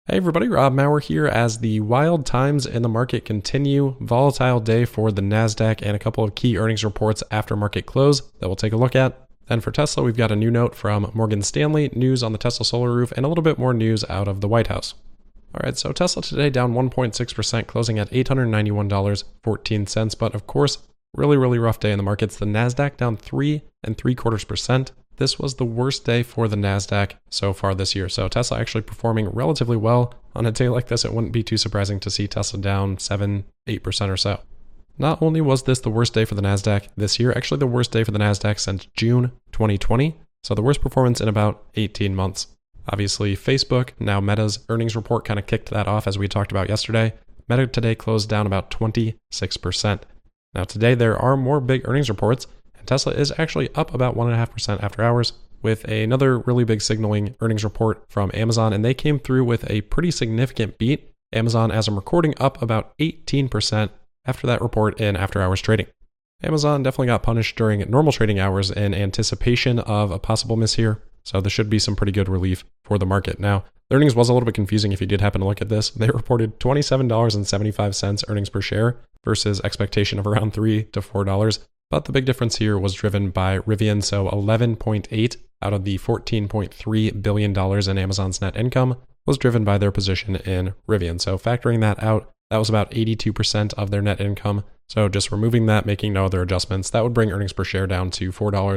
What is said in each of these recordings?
Hey everybody, Rob Maurer here as the wild times in the market continue. Volatile day for the NASDAQ and a couple of key earnings reports after market close that we'll take a look at. Then for Tesla, we've got a new note from Morgan Stanley, news on the Tesla Solar Roof, and a little bit more news out of the White House. All right, so Tesla today down 1.6%, closing at $891.14. But of course, really rough day in the markets. The NASDAQ down 3.75%. This was the worst day for the NASDAQ so far this year. So Tesla actually performing relatively well. On a day like this, it wouldn't be too surprising to see Tesla down 7-8% or so. Not only was this the worst day for the NASDAQ this year, actually the worst day for the NASDAQ since June 2020. So the worst performance in about 18 months. Obviously, Facebook, now Meta's earnings report kind of kicked that off as we talked about yesterday. Meta today closed down about 26%. Now today there are more big earnings reports. Tesla is actually up about 1.5% after hours with another really big signaling earnings report from Amazon, and they came through with a pretty significant beat. Amazon, as I'm recording, up about 18% after that report in after hours trading. Amazon definitely got punished during normal trading hours in anticipation of a possible miss here, so this should be some pretty good relief for the market. Now, the earnings was a little bit confusing if you did happen to look at this. They reported $27.75 earnings per share versus expectation of around $3 to $4. But the big difference here was driven by Rivian, so 11.8 out of the $14.3 billion in Amazon's net income was driven by their position in Rivian. So factoring that out, that was about 82% of their net income. So just removing that, making no other adjustments, that would bring earnings per share down to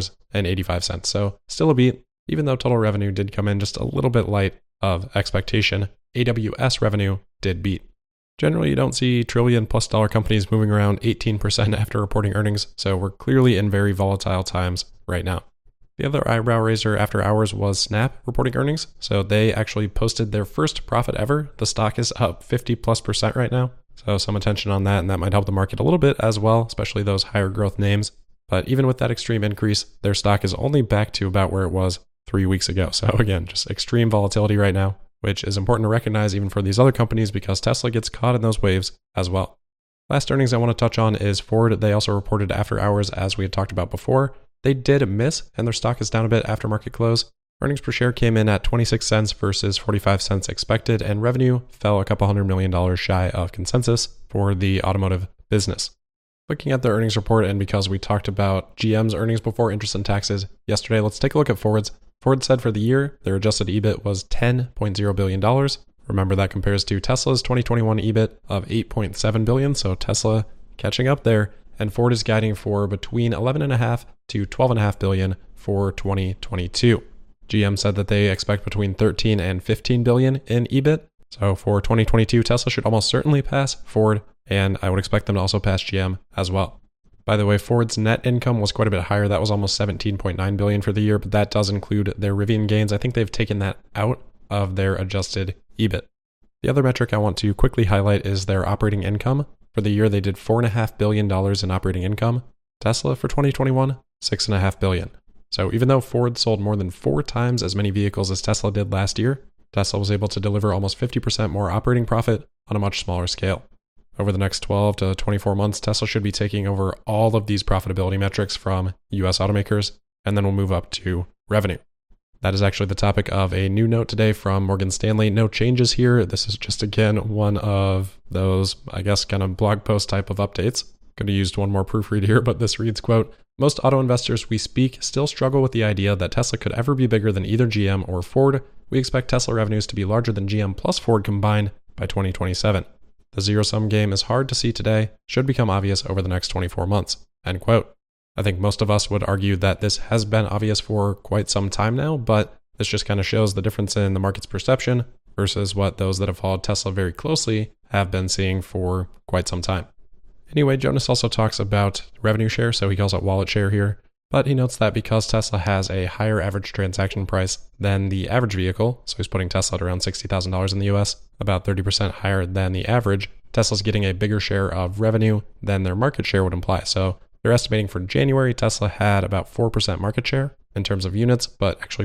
$4.85. So still a beat, even though total revenue did come in just a little bit light of expectation. AWS revenue did beat. Generally, you don't see trillion-plus dollar companies moving around 18% after reporting earnings, so we're clearly in very volatile times right now. The other eyebrow raiser after hours was Snap reporting earnings, so they actually posted their first profit ever. The stock is up 50+% right now, so some attention on that, and that might help the market a little bit as well, especially those higher growth names. But even with that extreme increase, their stock is only back to about where it was 3 weeks ago. So again, just extreme volatility right now, which is important to recognize even for these other companies because Tesla gets caught in those waves as well. Last earnings I want to touch on is Ford. They also reported after hours as we had talked about before. They did miss and their stock is down a bit after market close. Earnings per share came in at 26 cents versus 45 cents expected, and revenue fell a couple $100 million shy of consensus for the automotive business. Looking at the earnings report, and because we talked about GM's earnings before interest and taxes yesterday, let's take a look at Ford's. Ford said for the year, their adjusted EBIT was $10.0 billion. Remember that compares to Tesla's 2021 EBIT of $8.7 billion, so Tesla catching up there. And Ford is guiding for between $11.5 to $12.5 billion for 2022. GM said that they expect between $13 and $15 billion in EBIT. So for 2022, Tesla should almost certainly pass Ford, and I would expect them to also pass GM as well. By the way, Ford's net income was quite a bit higher. That was almost $17.9 billion for the year, but that does include their Rivian gains. I think they've taken that out of their adjusted EBIT. The other metric I want to quickly highlight is their operating income. For the year, they did $4.5 billion in operating income. Tesla for 2021, $6.5 billion. So even though Ford sold more than 4 times as many vehicles as Tesla did last year, Tesla was able to deliver almost 50% more operating profit on a much smaller scale. Over the next 12 to 24 months, Tesla should be taking over all of these profitability metrics from US automakers, and then we'll move up to revenue. That is actually the topic of a new note today from Morgan Stanley. No changes here. This is just, again, one of those, I guess, kind of blog post type of updates. Could have used one more proofread here, but this reads, quote, "Most auto investors we speak still struggle with the idea that Tesla could ever be bigger than either GM or Ford. We expect Tesla revenues to be larger than GM plus Ford combined by 2027. The zero-sum game is hard to see today, should become obvious over the next 24 months, end quote. I think most of us would argue that this has been obvious for quite some time now, but this just kind of shows the difference in the market's perception versus what those that have followed Tesla very closely have been seeing for quite some time. Anyway, Jonas also talks about revenue share, so he calls it wallet share here. But he notes that because Tesla has a higher average transaction price than the average vehicle, so he's putting Tesla at around $60,000 in the US, about 30% higher than the average, Tesla's getting a bigger share of revenue than their market share would imply. So they're estimating for January, Tesla had about 4% market share in terms of units, but actually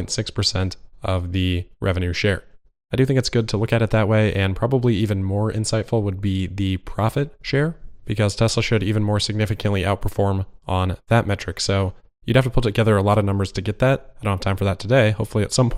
4.6% of the revenue share. I do think it's good to look at it that way, and probably even more insightful would be the profit share, because Tesla should even more significantly outperform on that metric. So you'd have to put together a lot of numbers to get that. I don't have time for that today, hopefully at some point.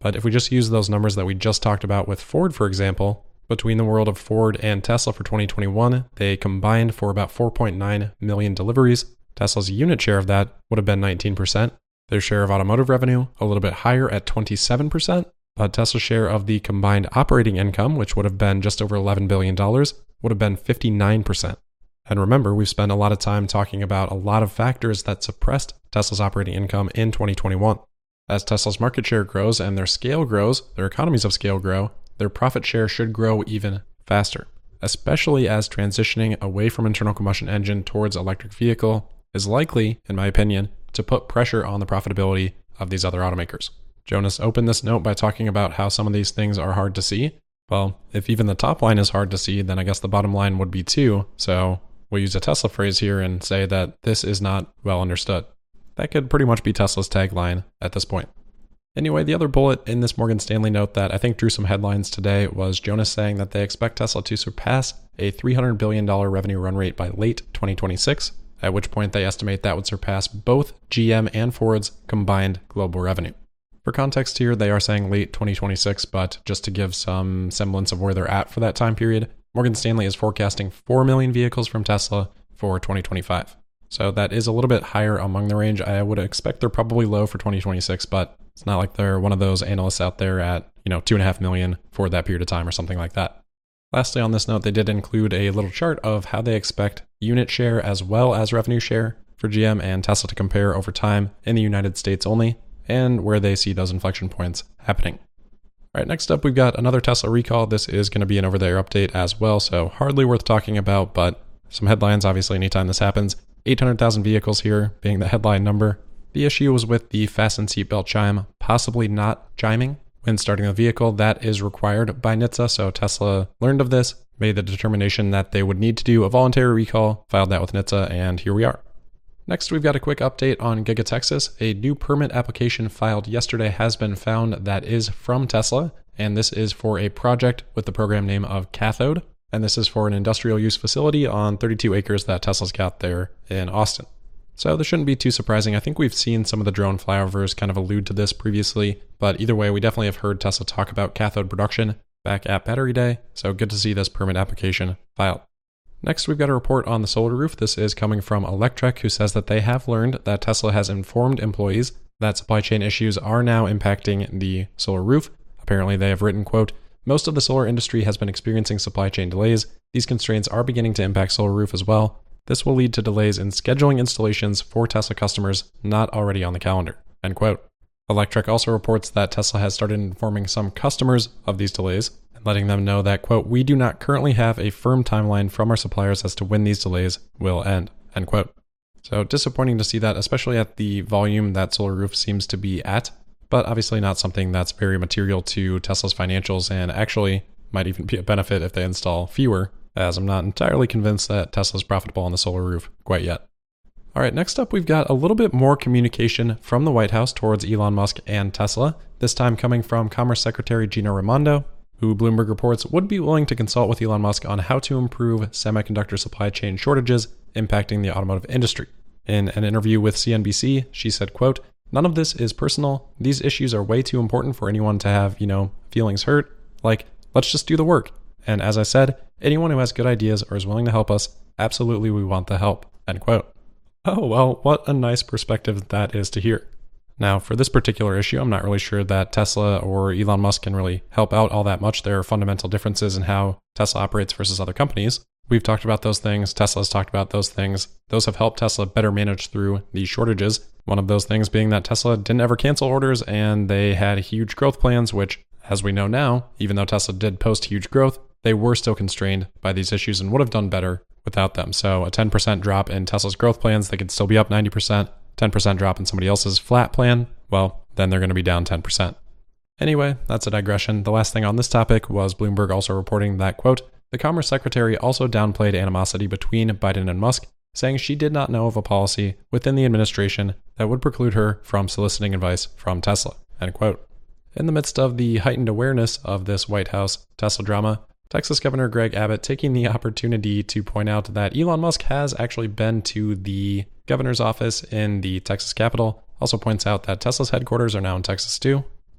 But if we just use those numbers that we just talked about with Ford, for example, between the world of Ford and Tesla for 2021, they combined for about 4.9 million deliveries. Tesla's unit share of that would have been 19%. Their share of automotive revenue, a little bit higher at 27%. But Tesla's share of the combined operating income, which would have been just over $11 billion, would have been 59%. And remember, we've spent a lot of time talking about a lot of factors that suppressed Tesla's operating income in 2021. As Tesla's market share grows and their scale grows, their economies of scale grow, their profit share should grow even faster, especially as transitioning away from internal combustion engine towards electric vehicle is likely, in my opinion, to put pressure on the profitability of these other automakers. Jonas opened this note by talking about how some of these things are hard to see. Well, if even the top line is hard to see, then I guess the bottom line would be too. So we'll use a Tesla phrase here and say that this is not well understood. That could pretty much be Tesla's tagline at this point. Anyway, the other bullet in this Morgan Stanley note that I think drew some headlines today was Jonas saying that they expect Tesla to surpass a $300 billion revenue run rate by late 2026, at which point they estimate that would surpass both GM and Ford's combined global revenue. For context here, they are saying late 2026, but just to give some semblance of where they're at for that time period, Morgan Stanley is forecasting 4 million vehicles from Tesla for 2025. So that is a little bit higher among the range. I would expect they're probably low for 2026, but it's not like they're one of those analysts out there at, 2.5 million for that period of time or something like that. Lastly, on this note, they did include a little chart of how they expect unit share as well as revenue share for GM and Tesla to compare over time in the United States only, and where they see those inflection points happening. All right, next up, we've got another Tesla recall. This is going to be an over-the-air update as well, so hardly worth talking about, but some headlines, obviously, anytime this happens. 800,000 vehicles here being the headline number. The issue was with the fasten seatbelt chime possibly not chiming when starting the vehicle. That is required by NHTSA, so Tesla learned of this, made the determination that they would need to do a voluntary recall, filed that with NHTSA, and here we are. Next, we've got a quick update on Giga Texas. A new permit application filed yesterday has been found that is from Tesla, and this is for a project with the program name of Cathode, and this is for an industrial use facility on 32 acres that Tesla's got there in Austin. So this shouldn't be too surprising. I think we've seen some of the drone flyovers kind of allude to this previously, but either way, we definitely have heard Tesla talk about cathode production back at Battery Day, so good to see this permit application filed. Next, we've got a report on the Solar Roof. This is coming from Electrek, who says that they have learned that Tesla has informed employees that supply chain issues are now impacting the Solar Roof. Apparently, they have written, quote, "Most of the solar industry has been experiencing supply chain delays. These constraints are beginning to impact Solar Roof as well. This will lead to delays in scheduling installations for Tesla customers not already on the calendar," end quote. Electrek also reports that Tesla has started informing some customers of these delays, letting them know that, quote, "We do not currently have a firm timeline from our suppliers as to when these delays will end," end quote. So disappointing to see that, especially at the volume that Solar Roof seems to be at, but obviously not something that's very material to Tesla's financials, and actually might even be a benefit if they install fewer, as I'm not entirely convinced that Tesla's profitable on the Solar Roof quite yet. All right, next up, we've got a little bit more communication from the White House towards Elon Musk and Tesla, this time coming from Commerce Secretary Gina Raimondo, who Bloomberg reports would be willing to consult with Elon Musk on how to improve semiconductor supply chain shortages impacting the automotive industry. In an interview with CNBC, she said, quote, "None of this is personal. These issues are way too important for anyone to have, feelings hurt. Like, let's just do the work. And as I said, anyone who has good ideas or is willing to help us, absolutely we want the help," end quote. Oh, well, what a nice perspective that is to hear. Now, for this particular issue, I'm not really sure that Tesla or Elon Musk can really help out all that much. There are fundamental differences in how Tesla operates versus other companies. We've talked about those things. Tesla's talked about those things. Those have helped Tesla better manage through these shortages. One of those things being that Tesla didn't ever cancel orders and they had huge growth plans, which, as we know now, even though Tesla did post huge growth, they were still constrained by these issues and would have done better without them. So a 10% drop in Tesla's growth plans, they could still be up 90%. 10% drop in somebody else's flat plan, well, then they're going to be down 10%. Anyway, that's a digression. The last thing on this topic was Bloomberg also reporting that, quote, "The Commerce Secretary also downplayed animosity between Biden and Musk, saying she did not know of a policy within the administration that would preclude her from soliciting advice from Tesla," end quote. In the midst of the heightened awareness of this White House Tesla drama, Texas Governor Greg Abbott taking the opportunity to point out that Elon Musk has actually been to the governor's office in the Texas Capitol, also points out that Tesla's headquarters are now in Texas too.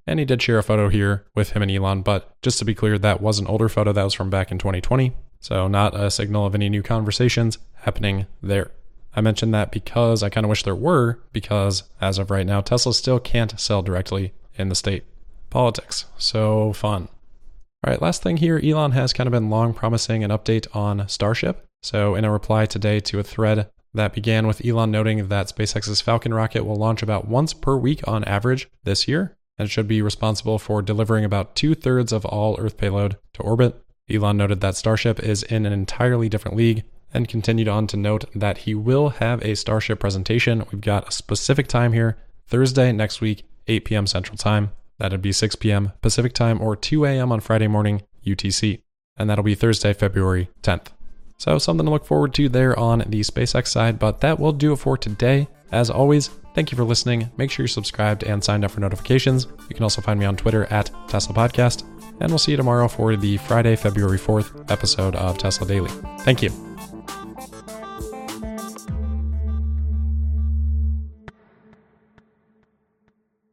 And he did share a photo here with him and Elon, but just to be clear, that was an older photo that was from back in 2020. So not a signal of any new conversations happening there. I mentioned that because I kind of wish there were, because as of right now, Tesla still can't sell directly in the state. Politics. So fun. All right, last thing here, Elon has kind of been long promising an update on Starship. So in a reply today to a thread that began with Elon noting that SpaceX's Falcon rocket will launch about once per week on average this year, and should be responsible for delivering about 2/3 of all Earth payload to orbit. Elon noted that Starship is in an entirely different league, and continued on to note that he will have a Starship presentation. We've got a specific time here, Thursday next week, 8 p.m. Central Time. That'd be 6 p.m. Pacific Time or 2 a.m. on Friday morning UTC. And that'll be Thursday, February 10th. So something to look forward to there on the SpaceX side, but that will do it for today. As always, thank you for listening. Make sure you're subscribed and signed up for notifications. You can also find me on Twitter at Tesla Podcast. And we'll see you tomorrow for the Friday, February 4th episode of Tesla Daily. Thank you.